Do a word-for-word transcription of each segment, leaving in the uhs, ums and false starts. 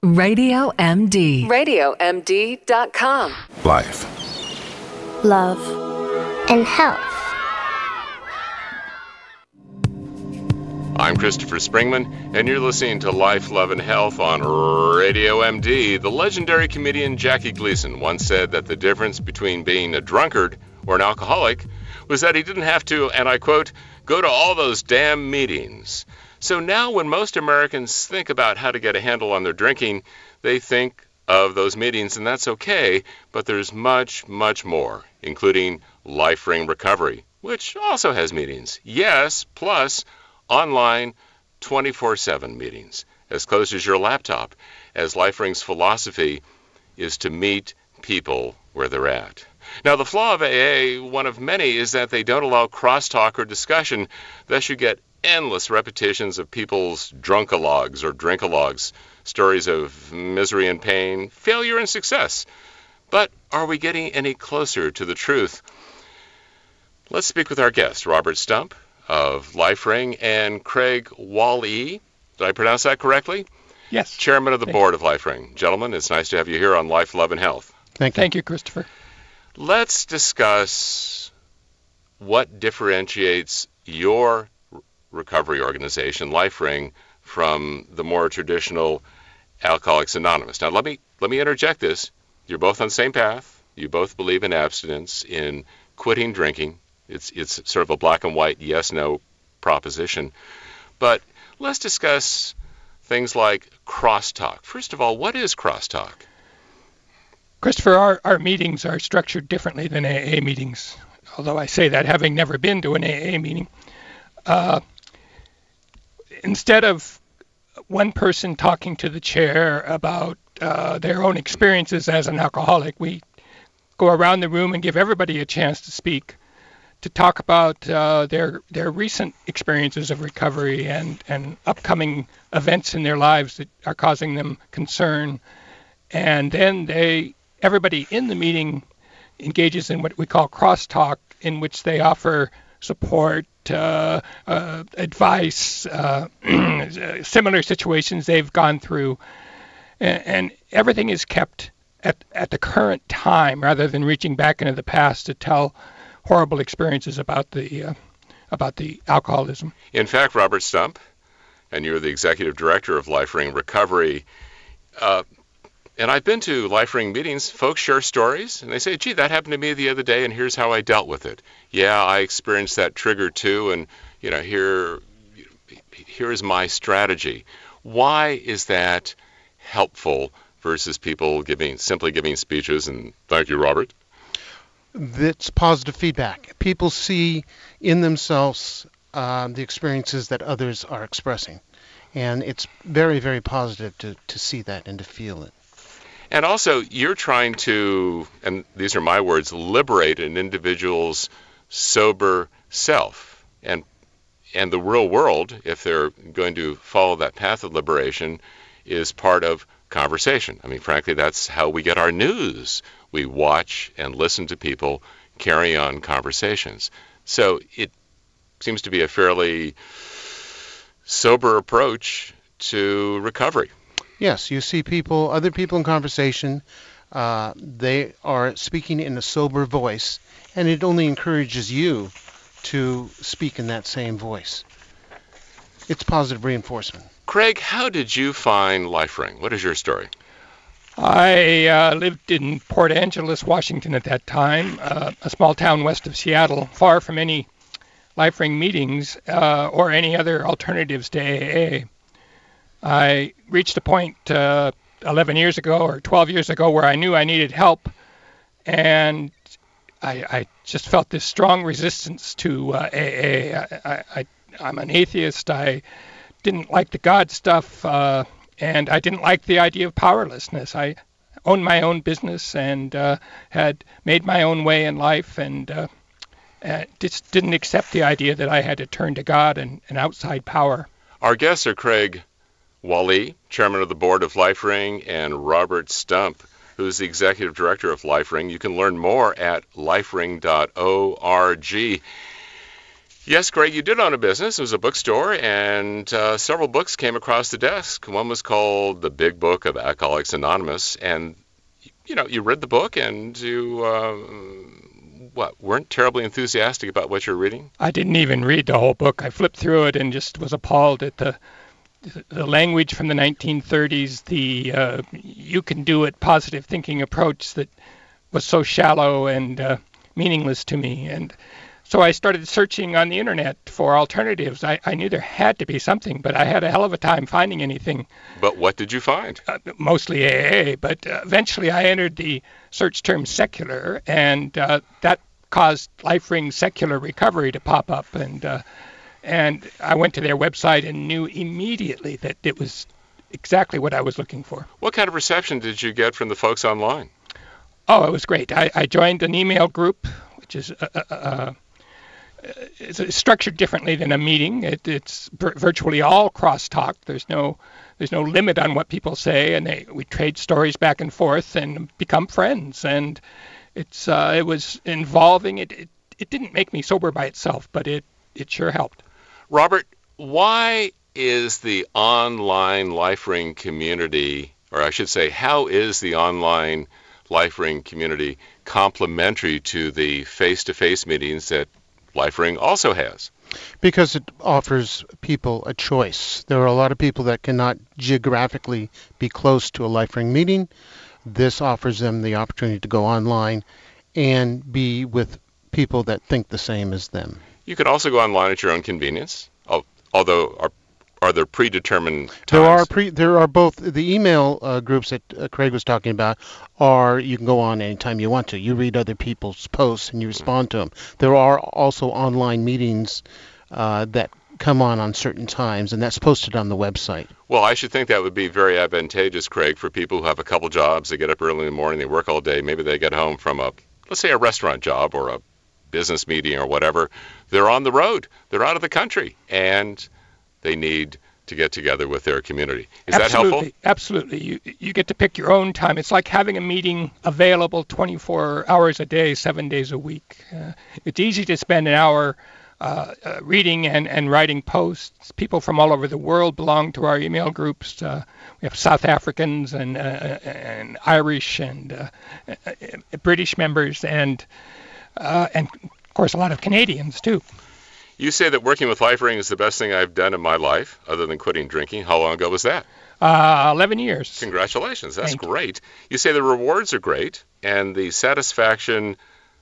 Radio M D. radio M D dot com. Life. Love. And health. I'm Christopher Springman, and you're listening to Life, Love, and Health on Radio M D. The legendary comedian Jackie Gleason once said that the difference between being a drunkard or an alcoholic was that he didn't have to, and I quote, go to all those damn meetings. So now when most Americans think about how to get a handle on their drinking, they think of those meetings, and that's okay, but there's much, much more, including LifeRing Recovery, which also has meetings. Yes, plus online twenty-four seven meetings, as close as your laptop, as LifeRing's philosophy is to meet people where they're at. Now, the flaw of A A, one of many, is that they don't allow crosstalk or discussion. Thus, you get endless repetitions of people's drunkalogs or drinkalogs, stories of misery and pain, failure and success. But are we getting any closer to the truth? Let's speak with our guest, Robert Stump of LifeRing, and Craig Wall-E. Did I pronounce that correctly? Yes. Chairman of the Thank board of LifeRing. Gentlemen, it's nice to have you here on Life, Love, and Health. Thank you. Thank you, Christopher. Let's discuss what differentiates your recovery organization, LifeRing, from the more traditional Alcoholics Anonymous. Now, let me let me interject this. You're both on the same path. You both believe in abstinence, in quitting drinking. It's it's sort of a black and white yes-no proposition. But let's discuss things like crosstalk. First of all, what is crosstalk? Christopher, our, our meetings are structured differently than A A meetings, although I say that having never been to an A A meeting. Uh, instead of one person talking to the chair about uh, their own experiences as an alcoholic, we go around the room and give everybody a chance to speak, to talk about uh, their their recent experiences of recovery and, and upcoming events in their lives that are causing them concern. And then they everybody in the meeting engages in what we call crosstalk, in which they offer support, uh, uh, advice, uh, similar situations they've gone through, and, and everything is kept at, at the current time rather than reaching back into the past to tell horrible experiences about the uh, about the alcoholism. In fact, Robert Stump, and you're the executive director of LifeRing Recovery, uh, and I've been to LifeRing meetings. Folks share stories, and they say, gee, that happened to me the other day, and here's how I dealt with it. Yeah, I experienced that trigger too, and you know, here, here is my strategy. Why is that helpful versus people giving simply giving speeches and thank you, Robert? That's positive feedback. People see in themselves uh, the experiences that others are expressing, and it's very, very positive to, to see that and to feel it. And also, you're trying to, and these are my words, liberate an individual's sober self. And and the real world, if they're going to follow that path of liberation, is part of conversation. I mean, frankly, that's how we get our news. We watch and listen to people carry on conversations. So it seems to be a fairly sober approach to recovery. Yes, you see people, other people in conversation, uh, they are speaking in a sober voice, and it only encourages you to speak in that same voice. It's positive reinforcement. Craig, how did you find LifeRing? What is your story? I uh, lived in Port Angeles, Washington at that time, uh, a small town west of Seattle, far from any LifeRing meetings uh, or any other alternatives to A A. I reached a point uh, eleven years ago or twelve years ago where I knew I needed help, and I, I just felt this strong resistance to uh, A A. I, I, I'm an atheist. I didn't like the God stuff, uh, and I didn't like the idea of powerlessness. I owned my own business and uh, had made my own way in life, and uh, uh, just didn't accept the idea that I had to turn to God and, and outside power. Our guests are Craig Wall-E, chairman of the board of LifeRing, and Robert Stump, who's the executive director of LifeRing. You can learn more at life ring dot org. Yes, Greg, you did own a business. It was a bookstore, and uh, several books came across the desk. One was called The Big Book of Alcoholics Anonymous, and, you know, you read the book, and you, uh, what, weren't terribly enthusiastic about what you're reading? I didn't even read the whole book. I flipped through it and just was appalled at the the language from the nineteen thirties, the uh, you can do it positive thinking approach that was so shallow and uh, meaningless to me. And so I started searching on the internet for alternatives. I, I knew there had to be something, but I had a hell of a time finding anything. But what did you find? Uh, mostly A A, but uh, eventually I entered the search term secular, and uh, that caused LifeRing Secular Recovery to pop up. And uh, and I went to their website and knew immediately that it was exactly what I was looking for. What kind of reception did you get from the folks online? Oh, it was great. I, I joined an email group, which is uh, uh, uh, it's structured differently than a meeting. It, it's vir- virtually all crosstalk. There's no there's no limit on what people say, and they we trade stories back and forth and become friends. And it's uh, it was involving. It, it it didn't make me sober by itself, but it it sure helped. Robert, why is the online LifeRing community, or I should say, how is the online LifeRing community complementary to the face-to-face meetings that LifeRing also has? Because it offers people a choice. There are a lot of people that cannot geographically be close to a LifeRing meeting. This offers them the opportunity to go online and be with people that think the same as them. You could also go online at your own convenience, although are, are there predetermined times? There are pre. There are both. The email uh, groups that uh, Craig was talking about are you can go on anytime you want to. You read other people's posts and you respond to them. There are also online meetings uh, that come on on certain times, and that's posted on the website. Well, I should think that would be very advantageous, Craig, for people who have a couple jobs. They get up early in the morning, they work all day. Maybe they get home from a, let's say, a restaurant job or a business meeting or whatever. They're on the road. They're out of the country, and they need to get together with their community. Is Absolutely. that helpful? Absolutely. You you get to pick your own time. It's like having a meeting available twenty-four hours a day, seven days a week. Uh, it's easy to spend an hour uh, uh, reading and, and writing posts. People from all over the world belong to our email groups. Uh, we have South Africans and uh, and Irish and uh, uh, British members and uh, and of course a lot of Canadians too. You say that working with LifeRing is the best thing I've done in my life, other than quitting drinking. How long ago was that? Uh, eleven years. Congratulations. That's Thank great. You. you say the rewards are great, and the satisfaction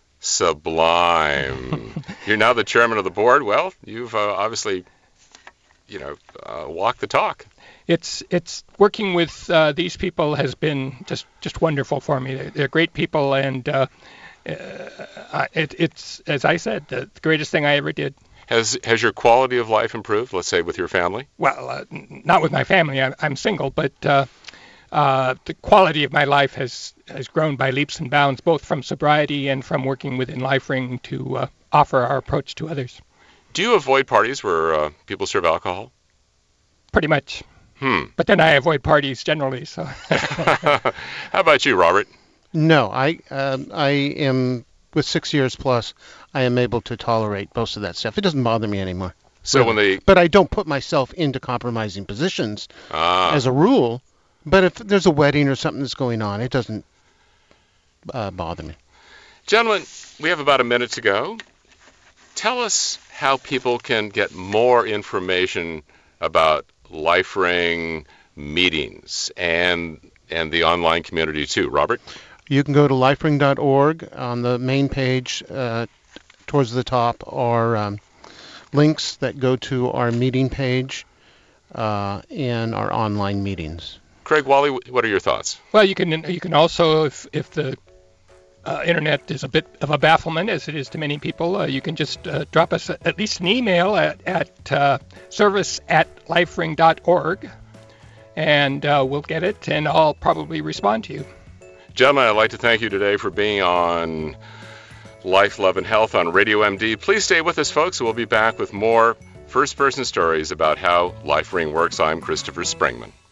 sublime. You're now the chairman of the board. Well, you've uh, obviously, you know, uh, walked the talk. It's it's working with uh, these people has been just, just wonderful for me. They're, they're great people, and uh, uh, it, it's, as I said, the greatest thing I ever did. Has has your quality of life improved, let's say, with your family? Well, uh, not with my family. I'm, I'm single, but uh, uh, the quality of my life has, has grown by leaps and bounds, both from sobriety and from working within LifeRing to uh, offer our approach to others. Do you avoid parties where uh, people serve alcohol? Pretty much. Hmm. But then I avoid parties generally. So. How about you, Robert? No, I um, I am with six years plus. I am able to tolerate most of that stuff. It doesn't bother me anymore. So really. when they, but I don't put myself into compromising positions ah. as a rule. But if there's a wedding or something that's going on, it doesn't uh, bother me. Gentlemen, we have about a minute to go. Tell us how people can get more information about LifeRing meetings and and the online community too. Robert? You can go to lifering dot org. On the main page uh, towards the top are um, links that go to our meeting page uh, and our online meetings. Craig Wally, what are your thoughts? Well, you can you can also, if if the uh, internet is a bit of a bafflement, as it is to many people, uh, you can just uh, drop us at least an email at, at uh, service at lifering dot org, and uh, we'll get it, and I'll probably respond to you. Gentlemen, I'd like to thank you today for being on Life, Love, and Health on Radio M D. Please stay with us, folks. We'll be back with more first-person stories about how LifeRing works. I'm Christopher Springman.